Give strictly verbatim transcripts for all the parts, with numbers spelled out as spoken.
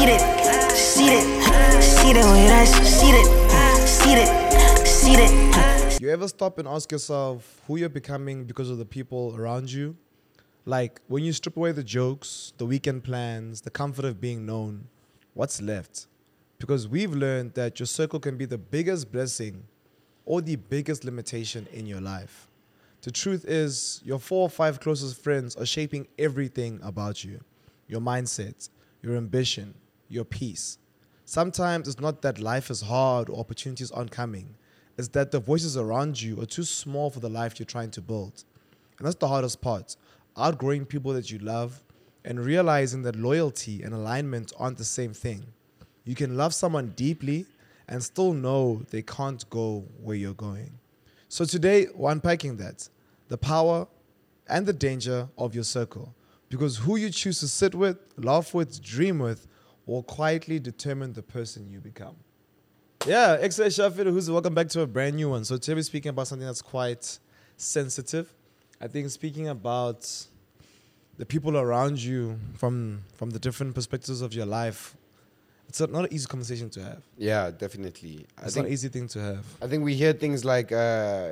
see it, see it, see it with us, see it, see it, see it. You ever stop and ask yourself who you're becoming because of the people around you? Like, when you strip away the jokes, the weekend plans, the comfort of being known, what's left? Because we've learned that your circle can be the biggest blessing or the biggest limitation in your life. The truth is, your four or five closest friends are shaping everything about you. Your mindset, your ambition, your peace. Sometimes it's not that life is hard or opportunities aren't coming. It's that the voices around you are too small for the life you're trying to build. And that's the hardest part. Outgrowing people that you love and realizing that loyalty and alignment aren't the same thing. You can love someone deeply and still know they can't go where you're going. So today, we're unpacking that. The power and the danger of your circle. Because who you choose to sit with, laugh with, dream with, will quietly determine the person you become. Yeah, X-Ray Shafir, who's welcome back to a brand new one. So today we're speaking about something that's quite sensitive. I think speaking about the people around you from from the different perspectives of your life, it's a, not an easy conversation to have. Yeah, definitely. I It's think, not an easy thing to have. I think we hear things like uh,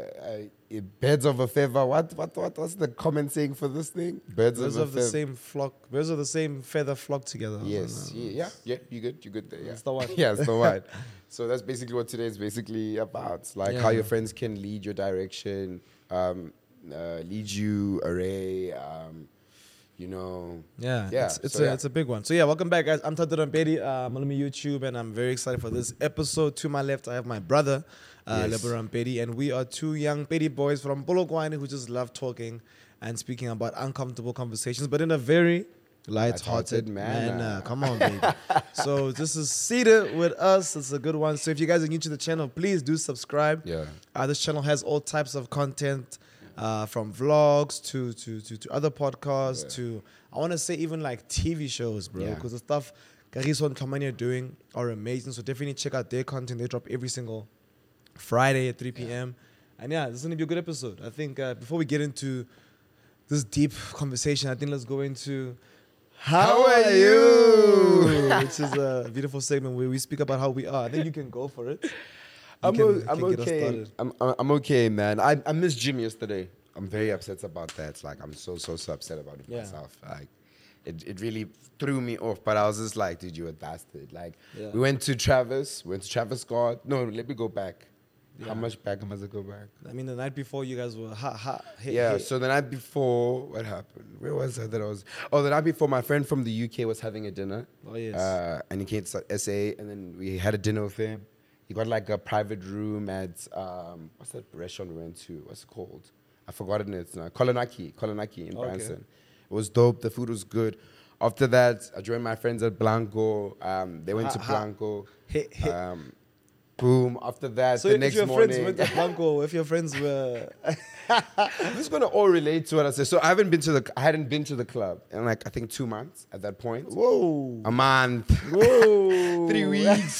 uh, birds of a feather. What, what, what, what's the common saying for this thing? Birds, Birds of, of a the feather. same flock. Birds of the same feather flock together. Yes. Yeah, yeah, yeah, you good, you good there. Yeah. That's the one. yeah, it's the one. So that's basically what today is basically about. Like Yeah. how your friends can lead your direction, um, uh, lead you array, um, you know. Yeah, Yeah, it's, it's so a yeah. it's a big one. So yeah, welcome back, guys. I'm Tadura Mpedi. Uh, I'm on my YouTube, and I'm very excited for this episode. To my left, I have my brother, uh, Yes. Lebora Mpedi, and we are two young Pedi boys from Polokwane who just love talking and speaking about uncomfortable conversations, but in a very light-hearted Light-hearted manner. manner. Come on, baby. So this is Seated with us. It's a good one. So if you guys are new to the channel, please do subscribe. Yeah. Uh, this channel has all types of content, uh, from vlogs to to to, to other podcasts Yeah. to, I want to say, even like T V shows, bro. Yeah. Because the stuff Kariso and Kamani are doing are amazing. So definitely check out their content. They drop every single Friday at three p.m. And yeah, this is going to be a good episode. I think uh, before we get into this deep conversation, I think let's go into How, How are you? Which is a beautiful segment where we speak about how we are. I think you can go for it. You I'm, can- o- you I'm can get us okay. started. I'm, I'm okay, man. I, I missed Jim yesterday. I'm very upset about that. Like, I'm so, so, so upset about it Yeah. myself. Like, it, it really threw me off. But I was just like, dude, you a bastard. Like, Yeah. we went to Travis. Went to Travis Scott. No, let me go back. Yeah. How much back must I go back? I mean, the night before you guys were ha ha. Hey, Yeah, hey. so the night before, what happened? Where was I that I was? Oh, the night before, my friend from the U K was having a dinner. Oh, yes. Uh, and he came to S A, and then we had a dinner with him. He got like a private room at, um, what's that restaurant we went to? What's it called? I've forgotten it now. Kolonaki, Kolonaki in Okay. Branson. It was dope. The food was good. After that, I joined my friends at Blanco. Um, they went Ha- to ha- Blanco. Hey, hey. Um, boom. After that, So the if next your morning. friends went to Blanco, if your friends were, I'm just gonna all relate to what I said. So I haven't been to the, I hadn't been to the club in like I think two months at that point. whoa, A month, whoa, three weeks.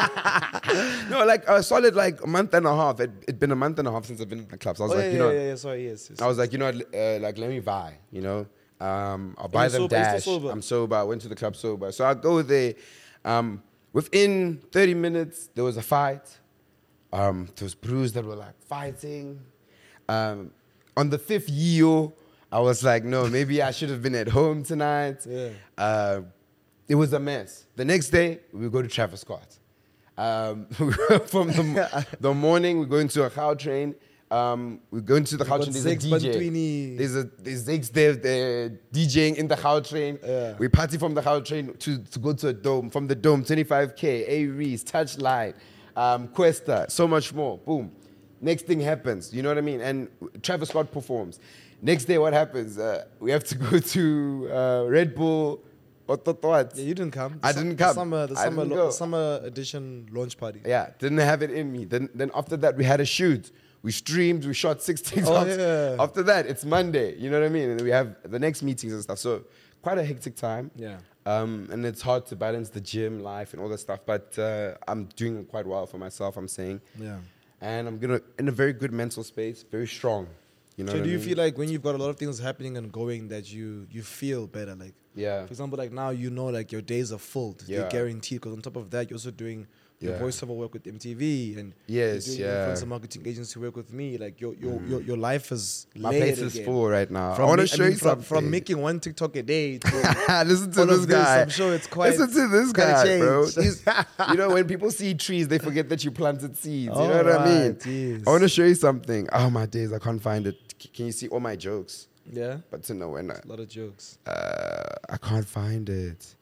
no, like a solid like a month and a half. It had been a month and a half since I've been in the club. So I was Oh, like, yeah, you know, yeah, yeah, yeah, sorry, yes, yes. I was like, you know, what, uh, like let me buy. You know, um, I'll buy you're them sober? You're dash. still sober? I'm sober. I went to the club sober. So I go there. Um, within thirty minutes, there was a fight. Um, there was brews that were like fighting. Um, on the fifth year, I was like, no, maybe I should have been at home tonight. Yeah. Uh, it was a mess. The next day, we go to Travis Scott. Um, from the, the morning, we go into a cow train. Um, we go into the cow got train. There's a Zex D J. Bantwini. There's a there's Zex there, they're DJing in the cow train. Yeah. We party from the cow train to, to go to a dome. From the dome, twenty-five K, A-Reese, Touchline, um, Questa, so much more. Boom. Next thing happens, you know what I mean? And Travis Scott performs. Next day, what happens? Uh, we have to go to uh, Red Bull. What, what, what? Yeah, you didn't come. I The didn't the come. Summer, the I summer, didn't lo- go. summer edition launch party. Yeah, didn't have it in me. Then, then after that, we had a shoot. We streamed. We shot six things. Oh, after, yeah. after that, it's Monday. You know what I mean? And we have the next meetings and stuff. So quite a hectic time. Yeah. Um, and it's hard to balance the gym life and all that stuff. But uh, I'm doing quite well for myself. I'm saying. Yeah. And I'm gonna in a very good mental space, very strong. You know. So what do I you mean? feel like when you've got a lot of things happening and going that you you feel better? Like Yeah. For example, like now you know like your days are full. They're Yeah. guaranteed. Because on top of that, you're also doing your Yeah. voiceover work with M T V and Yes, you're doing yeah. influencer marketing agency work with me. Like your your your, your life is My layered place is again. full right now. From I want me- to show mean, you from, something. from making one TikTok a day to Listen to all this of this, guy. I'm sure it's quite- Listen to this it's gotta guy, bro. change. He's- you know, when people see trees, they forget that you planted seeds. You know All what I mean? right, jeez. I want to show you something. Oh my days, I can't find it. C- Can you see all my jokes? yeah, But to know when I, a lot of jokes. uh, I can't find it.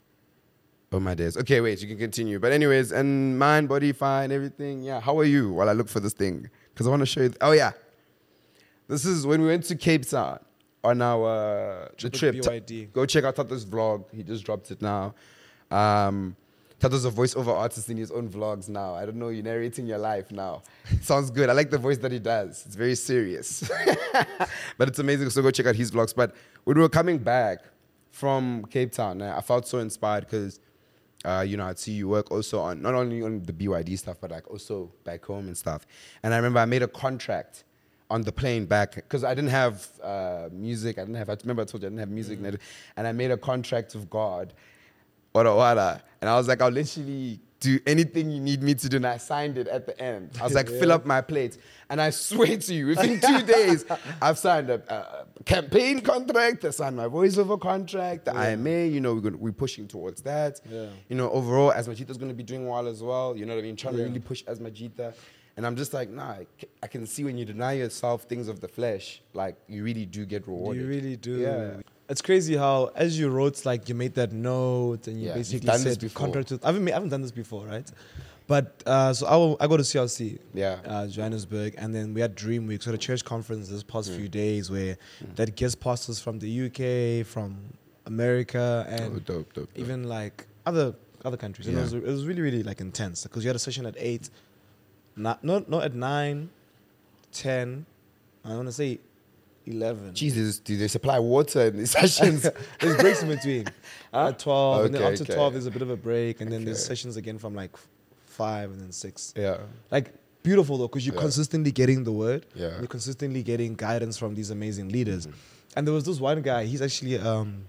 Oh my days. Okay, wait, you can continue. But anyways, and mind, body, fine, everything. Yeah. How are you? While I look for this thing, because I want to show you. Th- oh yeah. This is when we went to Cape Town on our uh, the Trip trip. with B Y D. Go check out Tato's vlog. He just dropped it now. Um, Tato's a voiceover artist in his own vlogs now. I don't know, you're narrating your life now. Sounds good. I like the voice that he does. It's very serious. But it's amazing. So go check out his vlogs. But when we were coming back from Cape Town, I felt so inspired because, uh, you know, I'd see you work also on, not only on the B Y D stuff, but like also back home and stuff. And I remember I made a contract on the plane back because I didn't have uh, music. I didn't have, I remember I told you I didn't have music. Mm. And I- And I made a contract with God. Wada wada. And I was like, I'll literally do anything you need me to do. And I signed it at the end. I was like, Yeah. fill up my plate. And I swear to you, within two days, I've signed a, a campaign contract, I signed my voiceover contract, the I M A, you know, we're, gonna, we're pushing towards that. Yeah. You know, overall, Asmajita's going to be doing well as well. You know what I mean? Trying to Yeah. really push Asmajita. And I'm just like, nah, I ca- I can see when you deny yourself things of the flesh, like you really do get rewarded. You really do. Yeah. It's crazy how, as you wrote, like you made that note and you Yeah, you've basically done this said before. contract with. I haven't, made, I haven't done this before, right? But uh, so I, will, I go to C L C, Yeah. uh, Johannesburg, and then we had Dream Week, so the church conference this past Mm. few days where that guest pastors from the U K, from America, and Oh, dope, dope, dope. even like other other countries. And it, Yeah. was, it was really really like intense because you had a session at eight, not not not at nine, ten. I want to say eleven. Jesus, do they supply water in these sessions? There's breaks in between. At twelve, and then Okay, up to okay. twelve, there's a bit of a break, and then there's Okay. sessions again from like f- five and then six. Yeah. Like beautiful though, because you're Yeah. consistently getting the word. Yeah. You're consistently getting guidance from these amazing leaders. Mm-hmm. And there was this one guy. He's actually um,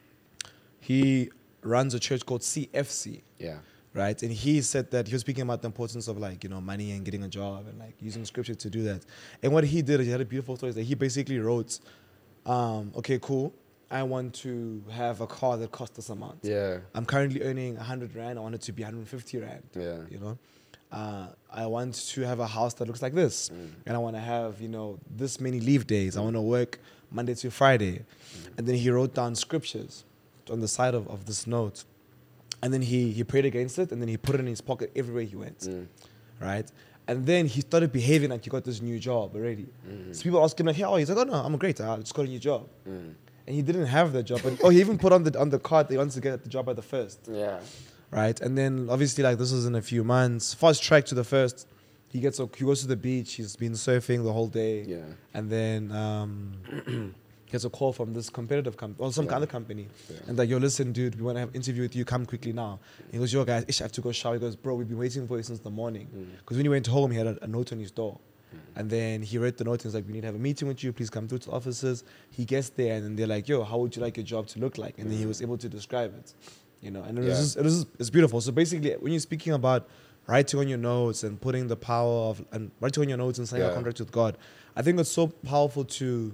he runs a church called C F C. Yeah. Right, and he said that he was speaking about the importance of like you know money and getting a job and like using scripture to do that. And what he did, he had a beautiful story that he basically wrote, um, "Okay, cool. I want to have a car that costs this amount. Yeah. I'm currently earning one hundred rand. I want it to be one hundred fifty rand. Yeah. You know, uh, I want to have a house that looks like this, Mm. and I want to have you know this many leave days. I want to work Monday to Friday." Mm. And then he wrote down scriptures on the side of, of this note. And then he, he prayed against it, and then he put it in his pocket everywhere he went, Mm. right? And then he started behaving like he got this new job already. Mm. So people ask him like, "Hey, how are you?" He's like, "Oh no, I'm great. I just got a new job." Mm. And he didn't have that job. And, oh, he even put on the on the card that he wants to get the job at the first, Yeah. right? And then obviously like this was in a few months. Fast track to the first. He gets a, he goes to the beach. He's been surfing the whole day. Yeah. And then um, he gets a call from this competitive company or some Yeah. other company. Yeah. And like, "Yo, listen, dude, we want to have an interview with you. Come quickly now." He goes, "Yo, guys, ish, I have to go shower." He goes, "Bro, we've been waiting for you since the morning." Mm. Because when he went home, he had a, a note on his door. And then he read the note and he's like, "We need to have a meeting with you. Please come through to the offices." He gets there and then they're like, "Yo, how would you like your job to look like?" And then he was able to describe it. You know, and it was Yeah. just, it was just, it's beautiful. So basically, when you're speaking about writing on your notes and putting the power of, and writing on your notes and signing a Yeah. contract with God, I think it's so powerful to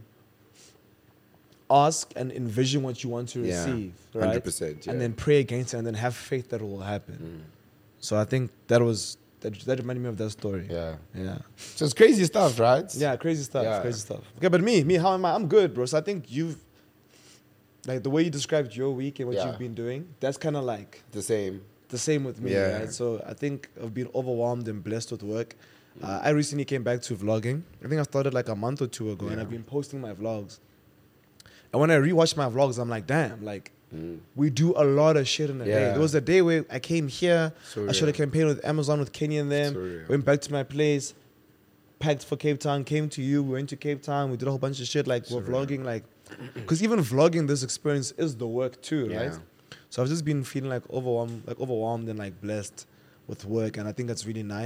ask and envision what you want to Yeah, receive, one right? hundred percent, yeah. And then pray against it and then have faith that it will happen. Mm. So I think that was, that, that reminded me of that story. Yeah. Yeah. So it's crazy stuff, right? Yeah, crazy stuff. Yeah. Crazy stuff. Okay, but me, me, how am I? I'm good, bro. So I think you've, like the way you described your week and what Yeah. you've been doing, that's kind of like The same. the same with me, Yeah. right? So I think I've been overwhelmed and blessed with work. Uh, I recently came back to vlogging. I think I started like a month or two ago, and Yeah. I've been posting my vlogs. And when I rewatch my vlogs, I'm like, damn, like Mm. we do a lot of shit in a day. Yeah. There was a day where I came here, So I shot a real. campaign with Amazon with Kenny and them, So real. went back to my place, packed for Cape Town, came to you, we went to Cape Town, we did a whole bunch of shit, like So we're real. vlogging, like, because even vlogging this experience is the work too, Yeah. right? So I've just been feeling like overwhelmed, like overwhelmed and like blessed with work, and I think that's really nice.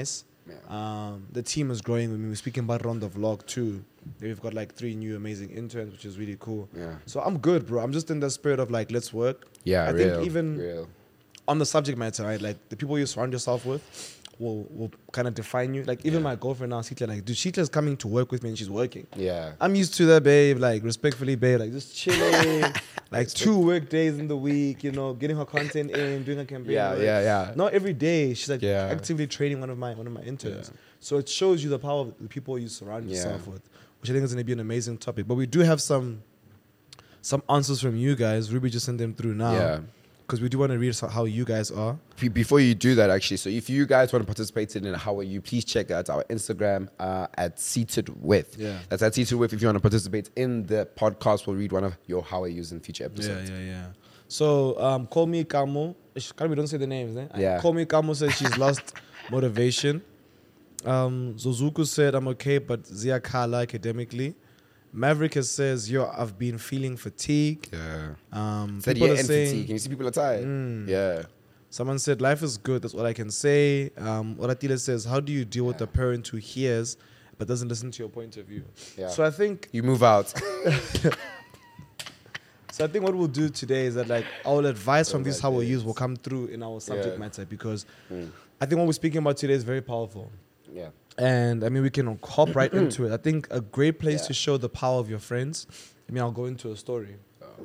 Yeah. Um, the team is growing. I mean, we're speaking about it on the vlog too. We've got like three new amazing interns, which is really cool. Yeah. So I'm good, bro. I'm just in the spirit of like, let's work. Yeah, I real, think even real. on the subject matter, right? Like the people you surround yourself with will will kind of define you. Like even Yeah. my girlfriend now, Sitla, like, dude, Sitla's coming to work with me and she's working. Yeah. I'm used to that, babe. Like respectfully, babe. Like just chilling. Like two work days in the week, you know, getting her content in, doing her campaign. Yeah, work. yeah, yeah. Not every day. She's like Yeah. actively training one of my one of my interns. Yeah. So it shows you the power of the people you surround Yeah. yourself with, which I think is going to be an amazing topic. But we do have some some answers from you guys. Ruby just sent them through now. Yeah. Because we do want to read so- how you guys are. Be- Before you do that, actually, so if you guys want to participate in How Are You, please check out our Instagram uh, at Seated With. Yeah. That's at Seated With. If you want to participate in the podcast, we'll read one of your How Are Yous in future episodes. Yeah, yeah, yeah. So, um, Call Me Kamo. Ish, We don't say the names, eh? Yeah. Call Me Kamo says she's lost motivation. Um, Zozuku said, I'm okay, but Ziyakala academically. Maverick has says, yo, I've been feeling fatigue. Yeah. Um, Said people yeah, are and saying, fatigue. Can you see people are tired? Mm. Yeah. Someone said, life is good. That's all I can say. Um, Oratile says, how do you deal with Yeah. a parent who hears but doesn't listen to your point of view? Yeah. So I think You move out. So I think what we'll do today is that like our advice from Oh, these that how we is. use will come through in our subject Yeah. matter because Mm. I think what we're speaking about today is very powerful. Yeah. And I mean we can hop right into it. I think a great place Yeah. to show the power of your friends. I mean I'll go into a story.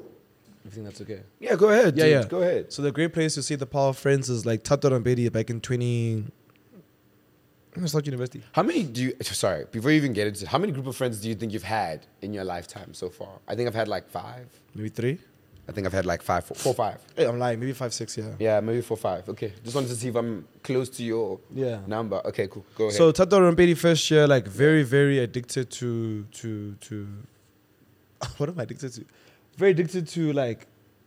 I think that's okay. Yeah, go ahead. Yeah, dude. yeah. Go ahead. So the great place to see the power of friends is like Tato Rambedi back in twenty I'm gonna start university. How many do you, sorry, before you even get into it, how many group of friends do you think you've had in your lifetime so far? I think I've had like five. Maybe three? I think I've had like five, four, four five. Hey, I'm lying, maybe five, six, yeah. Yeah, maybe four, five. Okay. Just wanted to see if I'm close to your Yeah. number. Okay, cool. Go ahead. So Tato Rambedi first year, like very, very addicted to to to what am I addicted to? Very addicted to like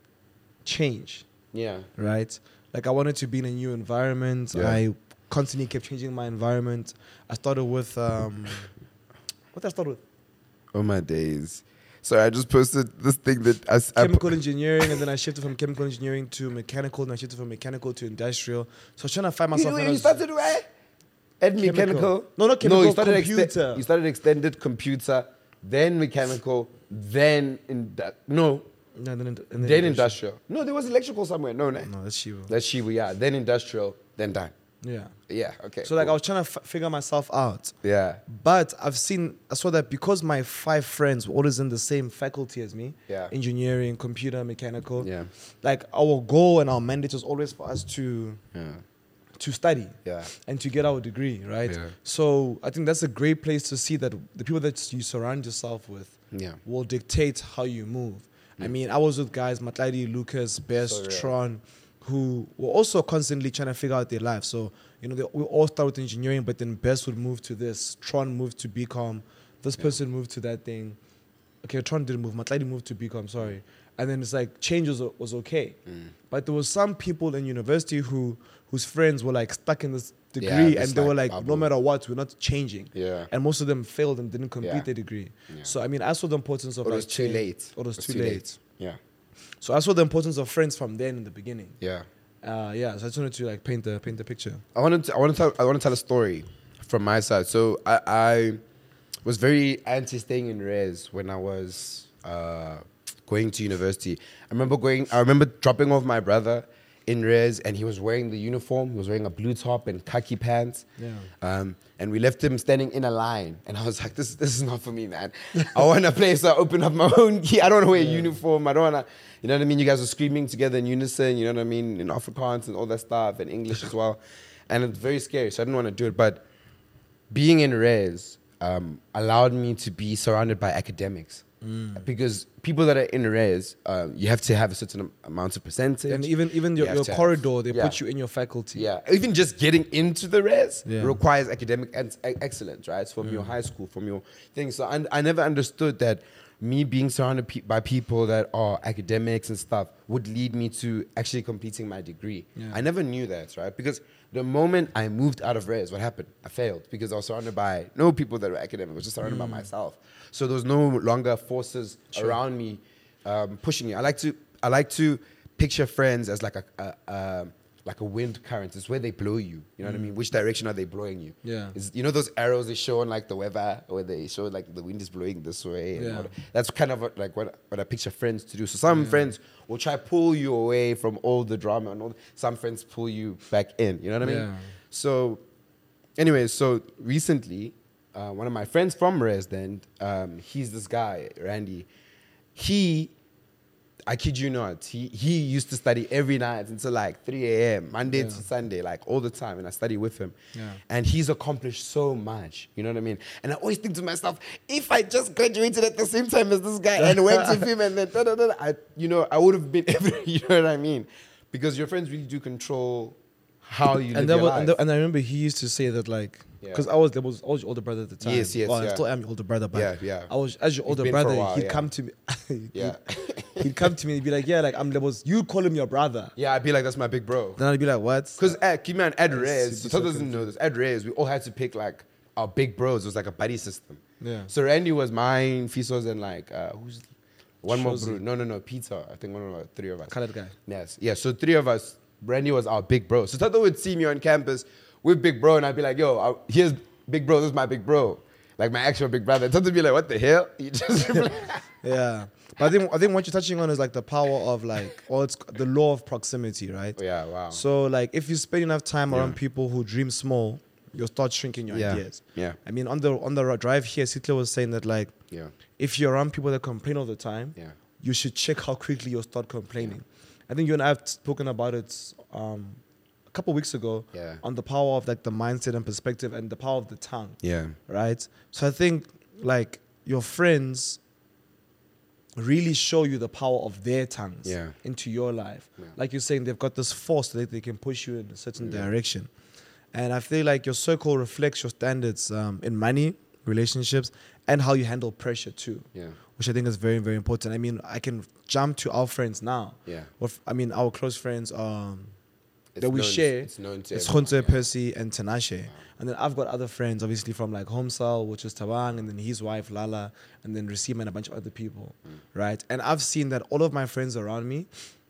change, yeah. right? Like I wanted to be in a new environment. Yeah. I constantly kept changing my environment. I started with um what did I start with? Oh my days. Sorry, I just posted this thing that I, s- I Chemical pu- engineering, and then I shifted from chemical engineering to mechanical, and I shifted from mechanical to industrial. So I was trying to find You, myself. you, when I you was- started where? At Chemical. mechanical? No, not chemical, you started computer. you started extended computer, then mechanical, then in no, No, then, and then, then industrial. No, there was electrical somewhere. No, no. No, that's Shiva. That's Shiva, yeah. Then industrial, then done. Yeah. Yeah, okay. So like I cool. was trying to f- figure myself out. Yeah. But I've seen, I saw that because my five friends were always in the same faculty as me, Yeah. engineering, computer, mechanical, Yeah. like our goal and our mandate was always for us to Yeah. to study Yeah. and to get our degree, right? Yeah. So I think that's a great place to see that the people that you surround yourself with Yeah. will dictate how you move. I mean, I was with guys, Matladi, Lucas, Best, So real. Tron, who were also constantly trying to figure out their life. So, you know, they, we all start with engineering, but then Best would move to this. Tron moved to B COM. This person moved to that thing. Okay, Tron didn't move. Matladi moved to B COM, sorry. And then it's like change was, was okay. Mm. But there was some people in university who whose friends were like stuck in this degree Yeah, and this, they were like, like, no bubble. matter what, we're not changing. Yeah. And most of them failed and didn't complete Yeah. their degree. Yeah. So I mean, I saw the importance of Or it like was too change- late. Or it was too, late. Yeah. So I saw the importance of friends from then in the beginning. Yeah. Uh, yeah. So I just wanted to like paint the paint the picture. I wanted to, I want to tell I want to tell a story from my side. So I, I was very anti staying in res when I was uh, going to university. I remember going. I remember dropping off my brother in res, and he was wearing the uniform. He was wearing a blue top and khaki pants. Yeah. Um, and we left him standing in a line, and I was like, "This, this is not for me, man. I want a place to open up my own key. I don't want to wear a uniform. I don't want to, you know what I mean? You guys were screaming together in unison. You know what I mean? In Afrikaans and all that stuff, and English as well. And it's very scary, so I didn't want to do it. But being in res um, allowed me to be surrounded by academics. Because people that are in res, um, you have to have a certain am- amount of percentage. And even even You your, have your to have- corridor, they yeah. put you in your faculty. Yeah, even just getting into the res Yeah. requires academic ex- excellence, right? It's from your high school, from your things. So I, I never understood that me being surrounded pe- by people that are academics and stuff would lead me to actually completing my degree. Yeah. I never knew that, right? Because the moment I moved out of res, what happened? I failed because I was surrounded by no people that were academic. I was just surrounded by myself. So there was no longer forces around me um, pushing me. I like to I like to picture friends as like a, a, a like a wind current. It's where they blow you. You know what I mean? Which direction are they blowing you? Yeah. It's, you know those arrows they show on like the weather, where they show like the wind is blowing this way. And Yeah. all that. That's kind of what, like what, what I picture friends to do. So some friends will try pull you away from all the drama, and all. Some friends pull you back in. You know what I mean? Yeah. So, anyway, so recently, uh, one of my friends from Resden, um, he's this guy, Randy. He, I kid you not, he, he used to study every night until like three a.m., Monday Yeah. to Sunday, like all the time, and I study with him. Yeah. And he's accomplished so much, you know what I mean? And I always think to myself, if I just graduated at the same time as this guy and went with him and then, da, da, da, da, I, you know, I would have been, you know what I mean? Because your friends really do control how you live And, that your was, life. and, the, and I remember he used to say that like, Yeah. because I was there was I was your older brother at the time. Yes, yes, Well, I yeah. still am your older brother, but Yeah, yeah. I was as your You've older been for a brother. while, he'd yeah. come to me. he'd, Yeah. he'd come to me and be like, "Yeah, like I'm levels. You call him your brother." Yeah, I'd be like, that's my big bro. Then I'd be like, "What?" Because at keep man, at That's Rez, super Toto doesn't know this. At Rez, we all had to pick like our big bros. It was like a buddy system. Yeah. So Randy was mine, Fiso's, and like uh, who's one more Shozi. bro? No, no, no, Peter. I think one of the three of us. Colored guy. Yes, yeah. So three of us. Randy was our big bro. So Toto would see me on campus with big bro, and I'd be like, "Yo, I, here's big bro. This is my big bro, like my actual big brother." Toto would be like, "What the hell?" You just Yeah. But I think I think what you're touching on is like the power of like, or it's the law of proximity, right? Yeah, wow. So like, if you spend enough time Yeah. around people who dream small, you'll start shrinking your Yeah. ideas. Yeah. I mean, on the on the drive here, Sitler was saying that like, Yeah. if you're around people that complain all the time, Yeah. you should check how quickly you'll start complaining. I think you and I have spoken about it um, a couple weeks ago Yeah. on the power of like the mindset and perspective and the power of the tongue. Yeah. Right? So I think like your friends really show you the power of their tongues Yeah. into your life. Yeah. Like you're saying, they've got this force that they can push you in a certain Yeah. direction. And I feel like your circle reflects your standards um, in money, relationships, and how you handle pressure too. Yeah. Which I think is very, very important. I mean, I can jump to our friends now. Yeah. Of- I mean, our close friends um, It's that we known- share. It's known to It's everyone, Khonze, yeah. Percy, and Tinashe. And then I've got other friends, obviously from like Homesal, which is Tabang, and then his wife Lala, and then Rasima and a bunch of other people, Mm. right? And I've seen that all of my friends around me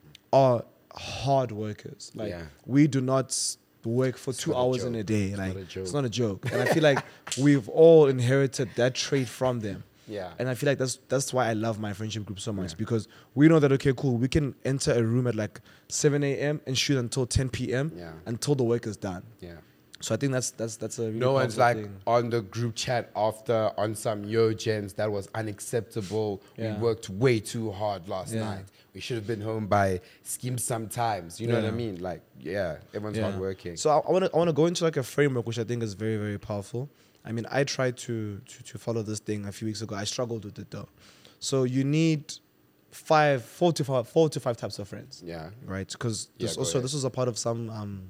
are hard workers. Like Yeah. we do not work for two not a hours in joke. a day. It's like not a joke. it's not a joke. And I feel like we've all inherited that trait from them. Yeah. And I feel like that's that's why I love my friendship group so much, Yeah. because we know that okay, cool, we can enter a room at like seven a.m. and shoot until ten p.m. Yeah. until the work is done. Yeah. So I think that's that's that's a really No one's powerful like thing. on the group chat after on some yo gems that was unacceptable. Yeah. We worked way too hard last Yeah. night. We should have been home by scheme sometimes. You know what I Yeah. mean? Like, yeah, everyone's Yeah. hard working. So I, I want to I want to go into like a framework which I think is very very powerful. I mean, I tried to, to to follow this thing a few weeks ago. I struggled with it though. So you need five, four to five, four to five types of friends, yeah. right? Because Yeah, this go also ahead. this was a part of some um.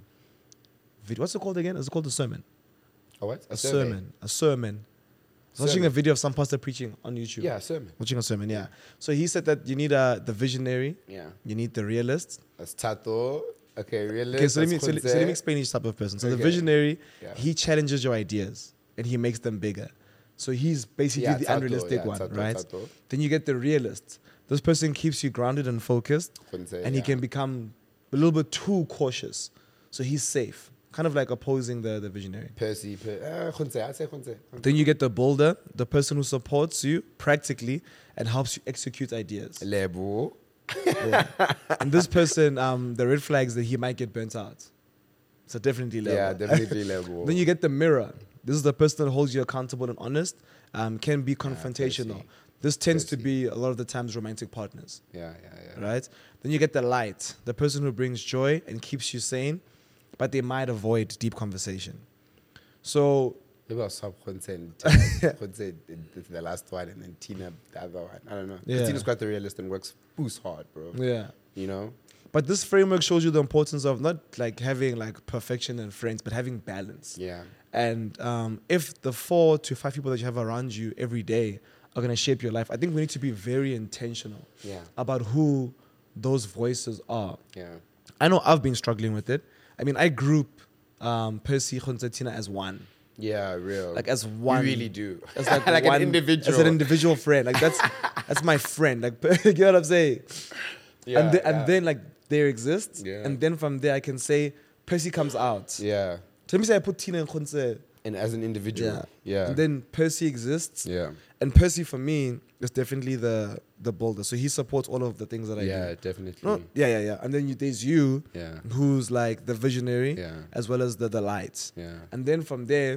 Video. What's it called again? Is it called a sermon? Oh, what? A, survey? sermon. A sermon. I was watching Sermon. a video of some pastor preaching on YouTube. Yeah, sermon. Watching a sermon, yeah. So he said that you need uh, the visionary, Yeah. you need the realist. That's Tato. Okay, realist. Okay, so let, me, that's so, let- so Khonze. let me explain each type of person. So the Okay. visionary, Yeah. he challenges your ideas and he makes them bigger. So he's basically Yeah, the Tato, unrealistic yeah, one, Tato, right? Tato. Then you get the realist. This person keeps you grounded and focused, Khonze, and he yeah. can become a little bit too cautious. So he's safe, kind of like opposing the, the visionary. Percy. Per- uh, Khonze, I'd say Khonze. Khonze. Then you get the builder, the person who supports you practically and helps you execute ideas. Lebo. And this person, um, the red flags that he might get burnt out. So definitely level. Yeah, definitely Lebo. Then you get the mirror. This is the person that holds you accountable and honest, um, can be confrontational. Percy. This tends to Percy. be a lot of the times romantic partners, Yeah, yeah, yeah. right? Then you get the light, the person who brings joy and keeps you sane, but they might avoid deep conversation. So Maybe I'll swap Khonze and Tina. Khonze, the, the last one, and then Tina, the other one. I don't know. 'Cause Yeah. Tina's quite the realist and works boost hard, bro. yeah. You know? But this framework shows you the importance of not like having like perfection and friends, but having balance. Yeah. And um, if the four to five people that you have around you every day are going to shape your life, I think we need to be very intentional Yeah. about who those voices are. Yeah. I know I've been struggling with it. I mean, I group um, Percy, Khonze, Tina as one. Yeah, real. Like as one. You really do. As like, Like an one, individual. As an individual friend. Like that's that's my friend. Like you know what I'm saying? Yeah, and, the, and yeah. then like there exists, Yeah. and then from there I can say Percy comes out. Yeah. So let me say I put Tina and Khonse. And as an individual. Yeah. Yeah. And then Percy exists. yeah. And Percy for me is definitely the the builder. So he supports all of the things that I Yeah, do. definitely. No, yeah, yeah, yeah. And then you, there's you, Yeah. who's like the visionary, Yeah. as well as the the lights. Yeah. And then from there,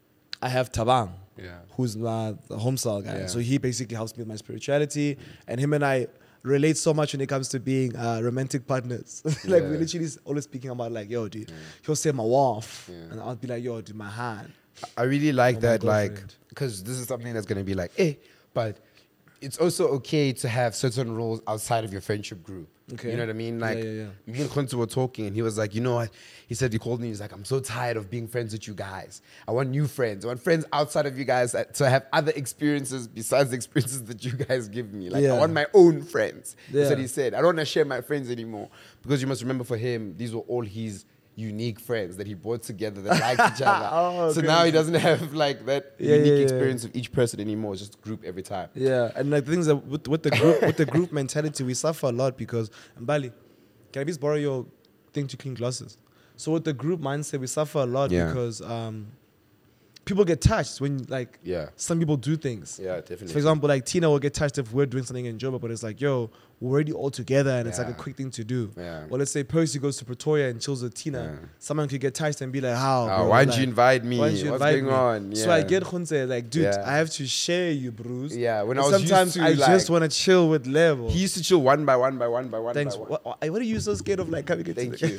I have Tabang, Yeah. who's my the home style guy. Yeah. So he basically helps me with my spirituality, and him and I relate so much when it comes to being uh, romantic partners. like Yeah. we're literally always speaking about like, yo, dude, he'll say my wife, Yeah. and I'll be like, yo, dude, my hand. I really like Or my that, like, girlfriend. because this is something that's going to be like, eh, but it's also okay to have certain roles outside of your friendship group. Okay. You know what I mean? Yeah, Like, yeah, yeah. me and Khonsu were talking, and he was like, you know what? He said, he called me, he's like, I'm so tired of being friends with you guys. I want new friends. I want friends outside of you guys that- to have other experiences besides the experiences that you guys give me. Like, Yeah. I want my own friends. That's what Yeah. he said. I don't want to share my friends anymore. Because you must remember, for him, these were all his unique friends that he brought together that liked each other. Oh, so now he crazy. doesn't have like that Yeah, unique yeah, yeah. experience of each person anymore. It's just group every time. Yeah, and like the things that with, with the group with the group mentality, we suffer a lot because Mbali, can I please borrow your thing to clean glasses? So with the group mindset, we suffer a lot Yeah. because um, people get touched when like Yeah. some people do things. Yeah, definitely. So for example, like Tina will get touched if we're doing something enjoyable, but it's like, yo, we're already all together and it's like a Yeah. quick thing to do. Yeah. Or let's say Percy goes to Pretoria and chills with Tina. Yeah. Someone could get touched and be like, how? Ah, bro? why didn't Like, you invite me? why didn't you What's invite going me? on? So I Yeah. get Khonse, like, dude, Yeah. I have to share you, Bruce. Yeah, when But I was used sometimes to, I just like- want to chill with Level. He used to chill one by one by one by one Thanks. by one. What, what are you so scared of like coming into Thank the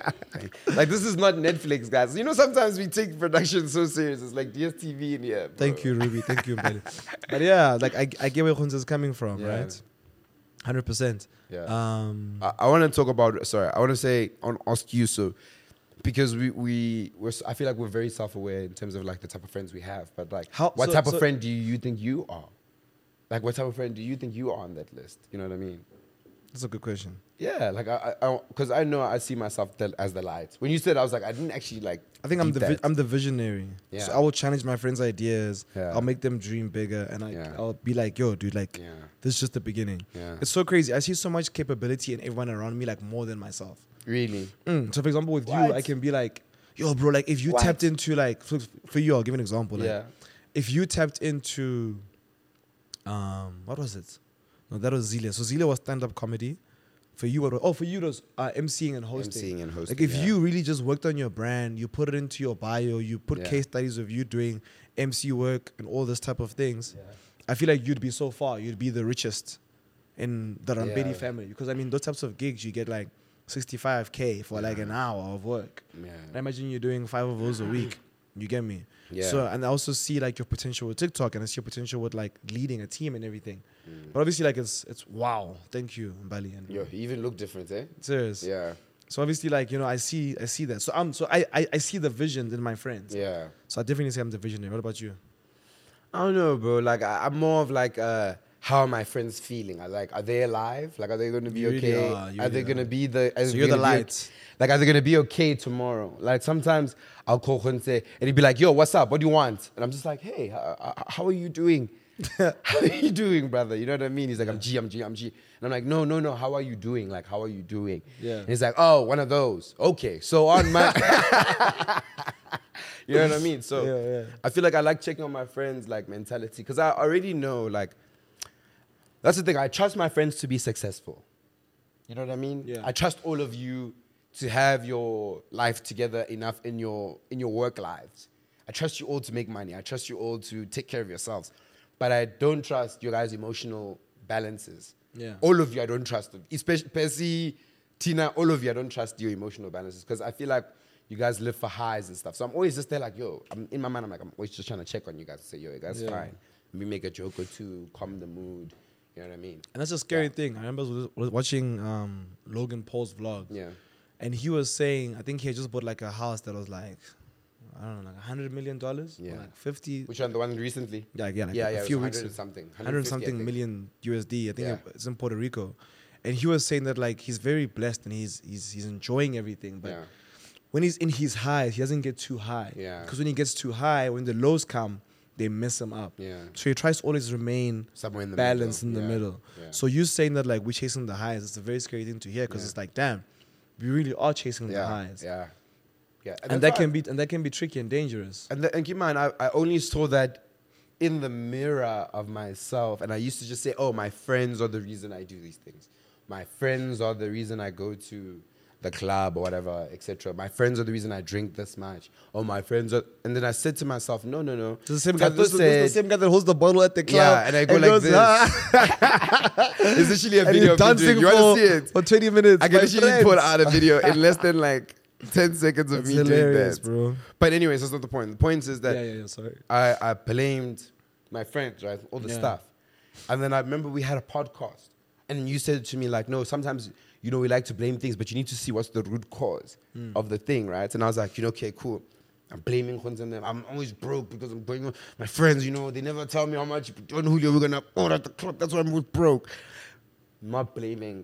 you. Like, this is not Netflix, guys. You know, sometimes we take production so serious. It's like D S T V in here. Bro. Thank you, Ruby. Thank you, Mbali. But yeah, like I, I get where Khonse is coming from, Yeah. right? one hundred percent. Yeah. Um, I, I want to talk about. Sorry, I want to say. I want to ask you. So, because we we we're, s- I feel like we're very self-aware in terms of like the type of friends we have. But like, How- what so- type of so- friend do you think you are? Like, what type of friend do you think you are on that list? You know what I mean? that's a good question. Yeah, like I, I, because I, know I see myself the, as the light. When you said, I was like, I didn't actually like. I think I'm deep the vi- that. I'm the visionary. Yeah. So I will challenge my friends' ideas. Yeah. I'll make them dream bigger, and I Yeah. I'll be like, yo, dude, like Yeah. this is just the beginning. Yeah. It's so crazy. I see so much capability in everyone around me, like more than myself. Really. Mm. So for example, with you, What? I can be like, yo, bro, like if you What? tapped into like for, for you, I'll give you an example. Like, Yeah. if you tapped into um what was it? No, that was Zelia. So Zelia was stand-up comedy. For you, what was, oh, for you it was uh, emceeing and hosting. emceeing and hosting, Like if yeah. you really just worked on your brand, you put it into your bio, you put Yeah. case studies of you doing M C work and all this type of things. I feel like you'd be so far. You'd be the richest in the Rambedi Yeah. family because I mean those types of gigs you get like sixty-five K for like an hour of work. Yeah. And imagine you're doing five of those a week. You get me? Yeah. So and I also see like your potential with TikTok and I see your potential with like leading a team and everything. Mm. But obviously like it's it's wow. Thank you, Mbali. And Yo, you even look different, eh? serious. Yeah. So obviously like, you know, I see I see that. So I'm so I I, I see the vision in my friends. Yeah. So I definitely say I'm the visionary. What about you? I don't know, bro. Like, I, I'm more of like, uh, how are my friends feeling? I like, are they alive? Like, are they going to be You really okay? are, you are they really going to are. be the? Are So they you're the gonna be light. okay- Like, are they going to be okay tomorrow? Like, sometimes I'll call Khonse and he'd be like, yo, what's up? What do you want? And I'm just like, hey, how, how are you doing? How are you doing, brother? You know what I mean? He's like, I'm G, I'm G, I'm G. And I'm like, no, no, no. How are you doing? Like, how are you doing? Yeah. And he's like, oh, one of those. Okay. So on my... You know what I mean? So Yeah, yeah. I feel like I like checking on my friends' like mentality because I already know like that's the thing. I trust my friends to be successful. You know what I mean? Yeah. I trust all of you to have your life together enough in your in your work lives. I trust you all to make money. I trust you all to take care of yourselves. But I don't trust your guys' emotional balances. Yeah. All of you, I don't trust them. Especially Percy, Tina, all of you, I don't trust your emotional balances because I feel like you guys live for highs and stuff. So I'm always just there like, yo, I'm, in my mind, I'm like, I'm always just trying to check on you guys to say, yo, you guys Yeah. fine. Maybe make a joke or two, calm the mood. You know what I mean? And that's a scary thing. I remember was, was watching um, Logan Paul's vlog. Yeah. And he was saying, I think he had just bought like a house that was like, I don't know, like a hundred million dollars. Yeah. Or like fifty. Which one? The one recently? Yeah, yeah, like yeah, a yeah, few it was weeks. one hundred something. Hundred 150, I something think. million U S D. I think Yeah. it's in Puerto Rico. And he was saying that like he's very blessed and he's he's he's enjoying everything. But Yeah. when he's in his highs, he doesn't get too high. Yeah. Because when he gets too high, when the lows come, they mess him up. Yeah. So he tries to always remain Somewhere in the balanced middle. in the Yeah. middle. Yeah. So you saying that like we're chasing the highs, it's a very scary thing to hear because Yeah. it's like, damn, we really are chasing the Yeah. highs. Yeah. Yeah. And, that's that why- can be and that can be tricky and dangerous. And, the, and keep in mind, I, I only saw that in the mirror of myself. And I used to just say, oh, my friends are the reason I do these things. My friends are the reason I go to the club or whatever, et cetera. My friends are the reason I drink this much. Oh, my friends are... And then I said to myself, no, no, no. This is the same guy, Kato this is- this is the said- same guy that holds the bottle at the club. Yeah, and I go like goes, this. "Ah." It's literally a and video he's of me dancing doing. You for, want to see it? for twenty minutes. I can my literally friends. pull out a video in less than like ten seconds of That's me doing hilarious, that. bro. But anyways, that's not the point. The point is that Yeah, yeah, yeah, sorry. I, I blamed my friends, right? All the Yeah. stuff. And then I remember we had a podcast. And you said to me, like, no, sometimes, you know, we like to blame things, but you need to see what's the root cause Hmm. of the thing, right? And I was like, you know, okay, cool. I'm blaming Khunz and them. I'm always broke because I'm going on. My friends, you know, they never tell me how much John Julio we're going to order at the club. That's why I'm always broke. Not blaming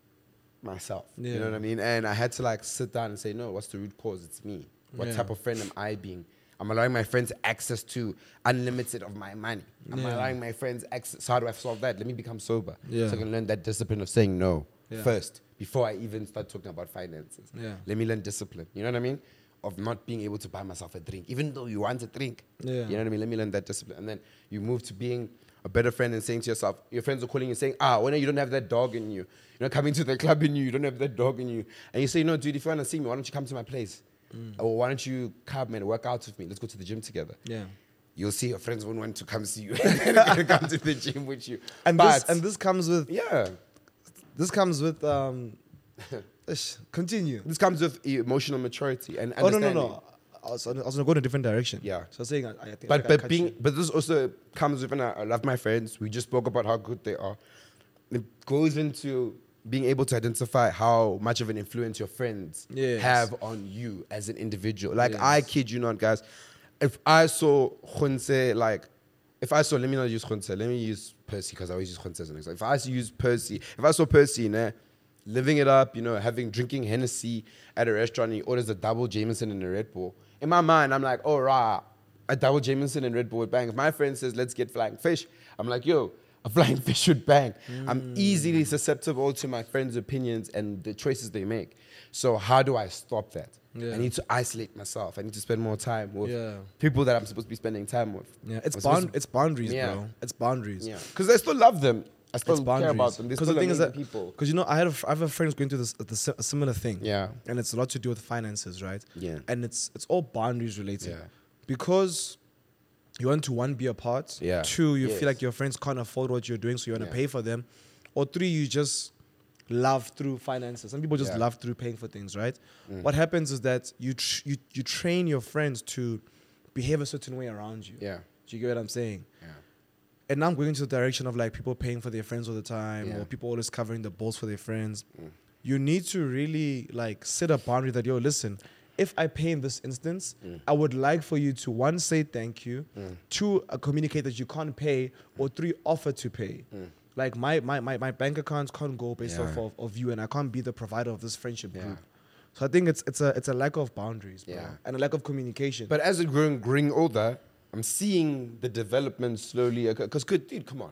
myself. You Yeah. know what I mean? And I had to like sit down and say, no, what's the root cause? It's me. What Yeah. type of friend am I being? I'm allowing my friends access to unlimited of my money. I'm Yeah. allowing my friends access. So how do I solve that? Let me become sober. Yeah. So I can learn that discipline of saying no Yeah. first before I even start talking about finances. Yeah. Let me learn discipline. You know what I mean? Of not being able to buy myself a drink, even though you want a drink. Yeah. You know what I mean? Let me learn that discipline. And then you move to being a better friend and saying to yourself, your friends are calling you saying, ah, when you don't have that dog in you, you're not coming to the club in you, you don't have that dog in you. And you say, no, dude, if you want to see me, why don't you come to my place? Or why don't you come and work out with me? Let's go to the gym together. Yeah. You'll see your friends won't want to come see you and they're going to come to the gym with you. And but, this and this comes with yeah, this comes with um ish, continue. this comes with emotional maturity and Oh no understanding. no no. I was, I was gonna go in a different direction. Yeah. So I was saying I, I think I But think I but cut being you. but this also comes with, and I, I love my friends. We just spoke about how good they are. It goes into being able to identify how much of an influence your friends Yes. have on you as an individual. Like Yes. I kid you not, guys. If I saw Khunse, like if I saw, let me not use Khunse, let me use Percy because I always use Khunse as an example. If I use Percy, if I saw Percy, nah, living it up, you know, having drinking Hennessy at a restaurant, and he orders a double Jameson and a Red Bull. In my mind, I'm like, oh, rah, a double Jameson and Red Bull would bang. If my friend says, let's get flying fish, I'm like, yo, a flying fish would bang. I'm easily susceptible to my friends' opinions and the choices they make. So how do I stop that? Yeah. I need to isolate myself. I need to spend more time with Yeah. people that I'm supposed to be spending time with. Yeah, it's I'm supposed bound to- it's boundaries, Yeah. bro. It's boundaries. Yeah, because I still love them. I still It's care boundaries. about them. They're Because still the thing is that amazing people. because you know I had a, f- I have a friend who's going through this the, si- a similar thing. Yeah. And it's a lot to do with finances, right? Yeah. And it's it's all boundaries related. Yeah. Because you want to one be apart. Yeah. Two, you Yes. feel like your friends can't afford what you're doing, so you want to Yeah. pay for them. Or three, you just love through finances. Some people just Yeah. love through paying for things, right? Mm. What happens is that you tr- you you train your friends to behave a certain way around you. Yeah. Do you get what I'm saying? Yeah. And now I'm going into the direction of like people paying for their friends all the time, Yeah. or people always covering the bills for their friends. Mm. You need to really like set a boundary that, yo, listen, if I pay in this instance, Mm. I would like for you to one, say thank you, two, uh, communicate that you can't pay, or three, offer to pay. Like my, my, my, my bank accounts can't go based Yeah. off of, of you, and I can't be the provider of this friendship Yeah. group. So I think it's it's a it's a lack of boundaries, bro, Yeah. and a lack of communication. But as I'm growing, growing older, I'm seeing the development slowly. Because, good, dude, come on.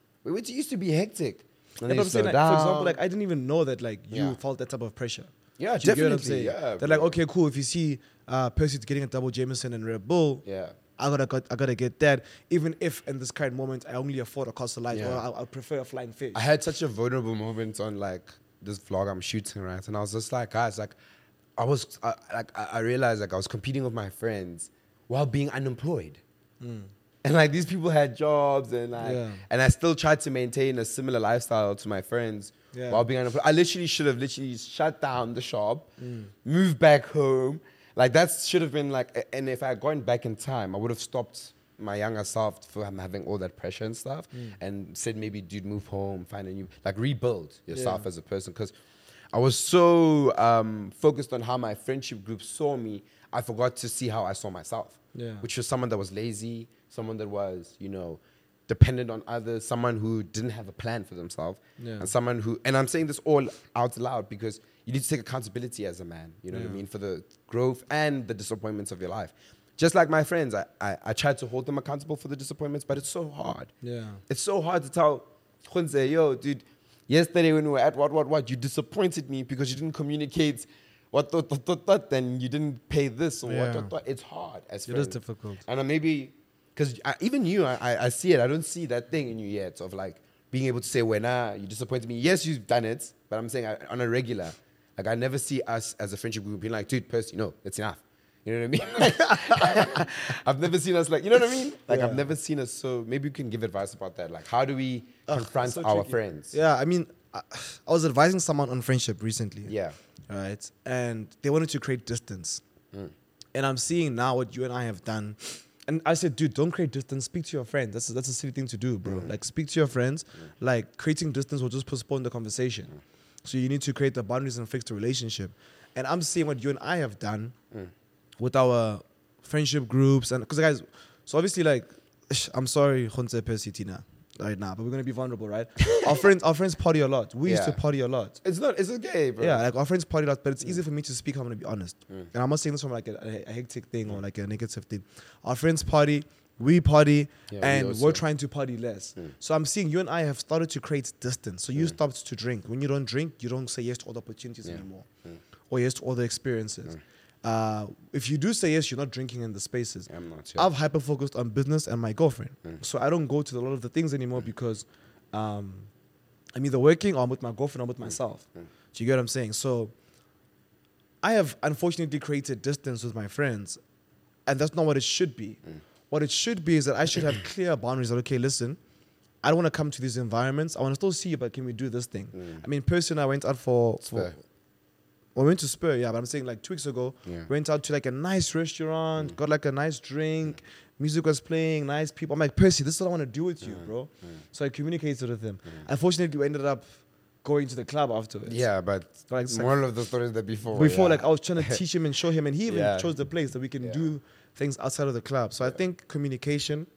It used to be hectic. And Yeah, then but you I'm saying, slow like, for example, down. like I didn't even know that like you Yeah. felt that type of pressure. Yeah, Do you get what I'm definitely, saying? yeah, They're like, bro. okay, cool. If you see uh, Percy getting a double Jameson and Red Bull, Yeah. I gotta got, I gotta get that. Even if in this current moment I only afford a Costa Light, Yeah. or I, I prefer a flying fish. I had such a vulnerable moment on like this vlog I'm shooting, right? And I was just like, guys, like, I was, I, like, I I realized like I was competing with my friends while being unemployed. And like these people had jobs and like, Yeah. and I still tried to maintain a similar lifestyle to my friends Yeah. while being unemployed. I literally should have literally shut down the shop, moved back home. Like that should have been like, a- and if I had gone back in time, I would have stopped my younger self from having all that pressure and stuff, and said maybe, dude, move home, find a new, like rebuild yourself Yeah. as a person. Because I was so um, focused on how my friendship group saw me, I forgot to see how I saw myself. Yeah. Which was someone that was lazy, someone that was, you know, dependent on others, someone who didn't have a plan for themselves, Yeah. and someone who, and I'm saying this all out loud because you need to take accountability as a man, you know what I Yeah. mean, for the growth and the disappointments of your life. just like my friends, I, I, I try to hold them accountable for the disappointments, but it's so hard. Yeah. It's so hard to tell Khunze, yo, dude, yesterday when we were at what, what, what, you disappointed me because you didn't communicate what, what, what, what, what, then you didn't pay this or Yeah. what, what, what. It's hard as It friends. is difficult. And I maybe, because even you, I, I- I see it. I don't see that thing in you yet of like being able to say, when ah, you disappointed me. Yes, you've done it, but I'm saying I, on a regular. Like, I never see us as a friendship group being like, dude, Percy, no, it's enough. You know what I mean? I've never seen us like, you know what I mean? Like, I've Yeah. never seen us. So maybe you can give advice about that. Like, how do we confront so our tricky. friends? Yeah, I mean, I, I was advising someone on friendship recently. Yeah. Right. And they wanted to create distance. Mm. And I'm seeing now what you and I have done. And I said, dude, don't create distance. Speak to your friends. That's a, that's a silly thing to do, bro. Mm. Like, speak to your friends. Like, creating distance will just postpone the conversation. Mm. So you need to create the boundaries and fix the relationship. And I'm seeing what you and I have done Mm. with our friendship groups. And because, guys, so obviously, like, ish, I'm sorry, Khonse Percy Tina, right now, but we're gonna be vulnerable, right? our friends, our friends party a lot. We used to Yeah. party a lot. It's not, it's okay, bro. Yeah, like our friends party a lot, but it's easy for me to speak. I'm gonna be honest, and I'm not saying this from like a, a hectic thing or like a negative thing. Our friends party, we party, Yeah, we and also. we're trying to party less. So I'm seeing you and I have started to create distance. So you stopped to drink. When you don't drink, you don't say yes to all the opportunities Yeah. anymore, or yes to all the experiences. Uh, if you do say yes, you're not drinking in the spaces. I'm not sure. I've hyper focused on business and my girlfriend, so I don't go to a lot of the things anymore because um, I'm either working or I'm with my girlfriend or I'm with myself. Do you get what I'm saying? So I have unfortunately created distance with my friends, and that's not what it should be. What it should be is that I should have clear boundaries. That okay, listen, I don't want to come to these environments. I want to still see you, but can we do this thing? I mean, Percy and I went out for. for Fair. we went to Spur, yeah, but I'm saying like two weeks ago, Yeah. went out to like a nice restaurant, got like a nice drink, music was playing, nice people. I'm like, Percy, this is what I want to do with you, bro. So I communicated with him. Unfortunately, we ended up going to the club afterwards. Yeah, but Like, it's like- moral of the story is that before. Before, yeah. like, I was trying to teach him and show him, and he even Yeah. chose the place that we can Yeah. do things outside of the club. So I think communication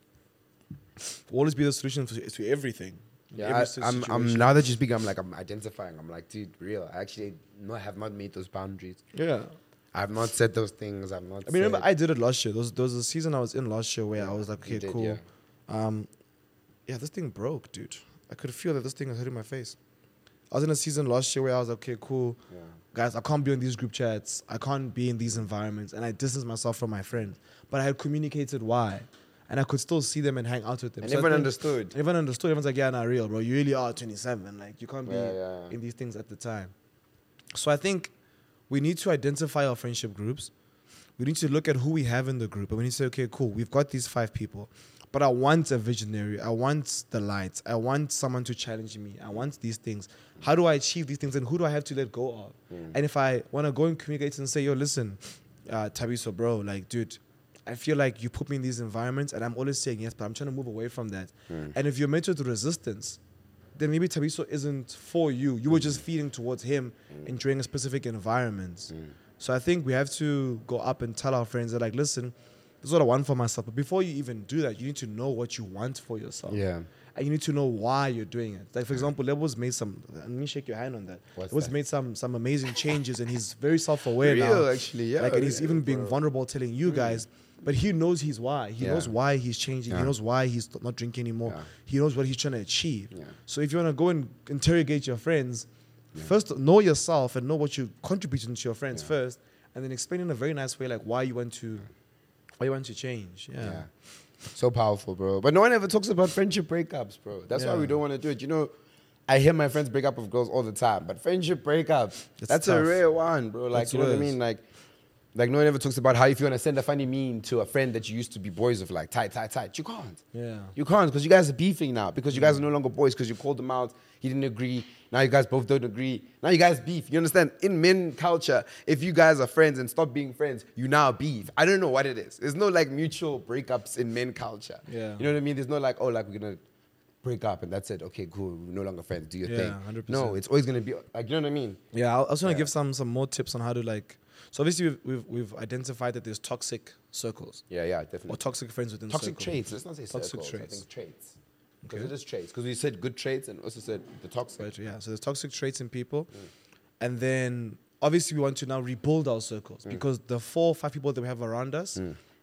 will always be the solution to, to everything. in Yeah, every I, si- I'm, I'm situation. now that you speak, I'm like I'm identifying. I'm like, dude, real. I actually no, have not made those boundaries. Yeah. I have not said those things. I've not. I mean, remember, said- I did it last year. There was, there was a season I was in last year where I was like, You okay, did, cool. yeah. Um, yeah, this thing broke, dude. I could feel that this thing was hitting my face. I was in a season last year where I was like, okay, cool. Yeah. Guys, I can't be on these group chats. I can't be in these environments. And I distanced myself from my friends. But I had communicated why. And I could still see them and hang out with them. And So I everyone think- understood. Everyone understood. Everyone's like, yeah, not real, bro. You really are twenty-seven. Like, you can't be Yeah, yeah. in these things at the time. So I think we need to identify our friendship groups. We need to look at who we have in the group. And we need to say, okay, cool, we've got these five people. But I want a visionary. I want the lights. I want someone to challenge me. I want these things. How do I achieve these things? And who do I have to let go of? And if I want to go and communicate and say, yo, listen, uh, Tabiso, bro, like, dude, I feel like you put me in these environments and I'm always saying yes, but I'm trying to move away from that. And if you're met with resistance, then maybe Tabiso isn't for you. You were just feeding towards him, enjoying a specific environment. So I think we have to go up and tell our friends that, like, listen, this is what I want for myself. But before you even do that, you need to know what you want for yourself. Yeah. And you need to know why you're doing it. Like, for example, Lebo's made some, let me shake your hand on that. What's Lebo's that? made some some amazing changes and he's very self-aware Real, now. actually, yeah, Like, and he's yeah, even being bro. vulnerable telling you guys, but he knows his why. He Yeah. knows why he's changing. He Yeah. knows why he's not drinking anymore. Yeah. He knows what he's trying to achieve. Yeah. So if you want to go and interrogate your friends, first know yourself and know what you're contributing to your friends Yeah. first, and then explain in a very nice way, like, why you want to, why you want to change. Yeah. Yeah. So powerful, bro. But no one ever talks about friendship breakups, bro. That's why Yeah. we don't want to do it. You know, I hear my friends break up with girls all the time, but friendship breakups, It's that's a tough. rare one, bro. Like, It's you know what I worse. mean? Like, like no one ever talks about how if you want to send a funny meme to a friend that you used to be boys with, like, tight, tight, tight. You can't. Yeah. You can't because you guys are beefing now because you guys are no longer boys because you called him out. He didn't agree. Now you guys both don't agree. Now you guys beef. You understand? In men culture, if you guys are friends and stop being friends, you now beef. I don't know what it is. There's no like mutual breakups in men culture. Yeah. You know what I mean? There's no like, oh, like we're going to break up and that's it. Okay, cool. We're no longer friends. Do your Yeah, thing. one hundred percent. No, it's always going to be like, you know what I mean? Yeah, I also want to Yeah. give some some more tips on how to, like. So obviously we've we've, we've identified that there's toxic circles Yeah, yeah, definitely. or toxic friends within Toxic circles. traits. Let's not say Toxic circles. traits. I think traits. Because Okay. it is traits. Because we said good traits and also said the toxic. Right, yeah. So there's toxic traits in people, and then obviously we want to now rebuild our circles because the four or five people that we have around us,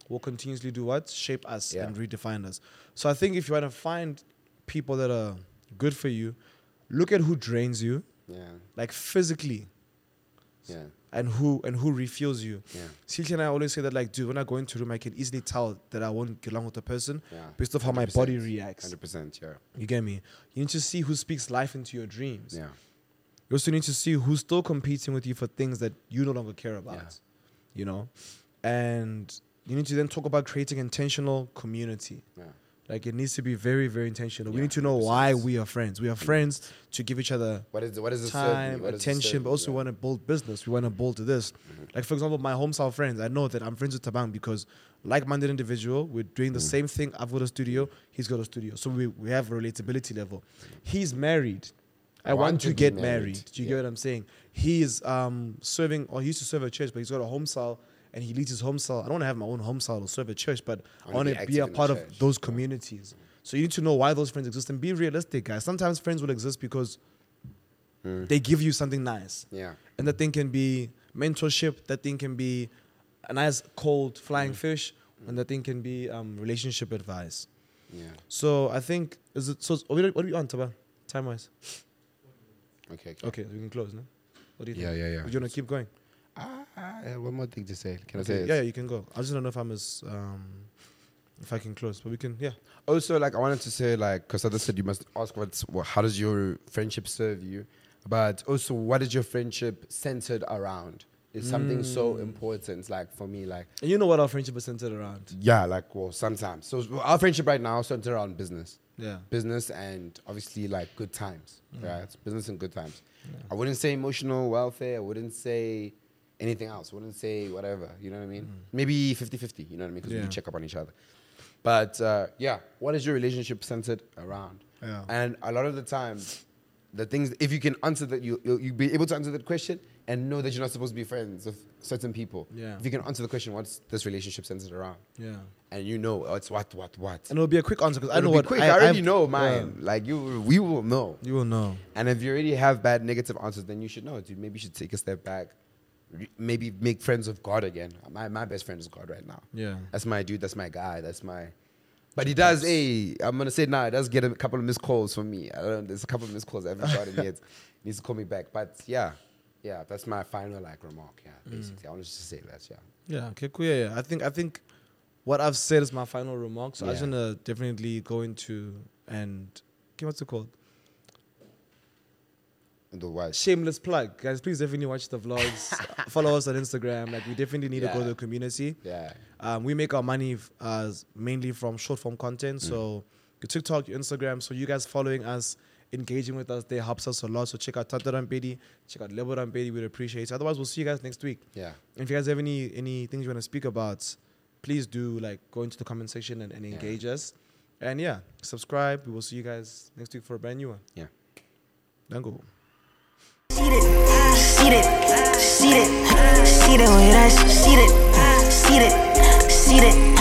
will continuously do what? Shape us Yeah. and redefine us. So I think if you want to find people that are good for you, look at who drains you, Yeah. like physically, Yeah. and who and who refuels you. Yeah. Silke and I always say that, like, dude, when I go into a room, I can easily tell that I won't get along with the person Yeah. based off how my body reacts. Hundred percent. Yeah. You get me? You need to see who speaks life into your dreams. Yeah. You also need to see who's still competing with you for things that you no longer care about. Yeah. You know? And you need to then talk about creating intentional community. Yeah. Like, it needs to be very, very intentional. We Yeah, need to know one hundred why percent. we are friends. We are friends to give each other What is the, what is the serve me? time, What does it serve attention, me? but also Yeah. we want to build business. We want to build to this. Like, for example, my home style friends, I know that I'm friends with Tabang because like-minded individual, we're doing the same thing. I've got a studio, he's got a studio. So we, we have a relatability level. He's married. I, want, to be get married. married. Do you Yeah. get what I'm saying? He is um, serving, or he used to serve a church, but he's got a home style and he leads his home style. I don't want to have my own home style or serve a church, but I want be to active be a in the part of church. those communities. So you need to know why those friends exist and be realistic, guys. Sometimes friends will exist because they give you something nice. Yeah. And that thing can be mentorship, that thing can be a nice cold flying fish, and that thing can be um, relationship advice. Yeah. So I think, is it, so what are we on, Taba? Time-wise? Okay. Okay. Okay, we can close, no? What do you Yeah, think? yeah, yeah. Do you want to keep going? Ah, I have one more thing to say. Can I Okay. say it? Yeah, yeah, you can go. I just don't know if I'm as, um, if I can close, but we can, yeah. Also, like, I wanted to say, like, because others said you must ask what's, what, how does your friendship serve you? But also, what is your friendship centered around? Is something so Mm. important, like, for me, like, And you know what our friendship is centered around? yeah, like, well, sometimes. So, our friendship right now is centered around business. Yeah. Business and obviously, like, good times. Mm. Right? It's business and good times. I wouldn't say emotional welfare. I wouldn't say anything else. I wouldn't say whatever. You know what I mean? Maybe fifty-fifty, you know what I mean? Because Mm. Yeah. we check up on each other. But uh, yeah, what is your relationship centered around? Yeah. And a lot of the time, the things, if you can answer that, you, you'll, you'll be able to answer that question and know that you're not supposed to be friends with certain people. Yeah. If you can answer the question, what's this relationship centered around? Yeah. And you know, oh, it's what, what, what. And it'll be a quick answer because I know It'll be what quick. I, already I've- know mine. yeah. Like, you, we will know. You will know. And if you already have bad negative answers, then you should know, dude. Maybe you should take a step back. Re- Maybe make friends with God again. My my best friend is God right now. Yeah. That's my dude. That's my guy. That's my. But he does. Hey, I'm gonna say now. He does get a couple of missed calls from me. I don't know. There's a couple of missed calls I haven't gotten yet. He needs to call me back. But yeah, yeah. That's my final like remark. Yeah, basically, I wanted to say that. Yeah. Yeah. Okay. Cool. Yeah. Yeah. I think. I think what I've said is my final remark. So I just Yeah. wanna definitely go into and okay, what's it called? And the what? Shameless plug, guys. Please definitely watch the vlogs. Follow us on Instagram. Like we definitely need to go Yeah. to the community. Yeah. Um, we make our money f- as mainly from short form content. So your TikTok, your Instagram. So you guys following us, engaging with us, there helps us a lot. So check out Tata Rampedi, check out Lebo Rampedi. We'd appreciate it. Otherwise, we'll see you guys next week. Yeah. And if you guys have any any things you want to speak about, please do like go into the comment section and, and Yeah. engage us. And yeah, subscribe. We will see you guys next week for a brand new one. Yeah. Dango. See it, see it, see it, see it, see it, see it, see it.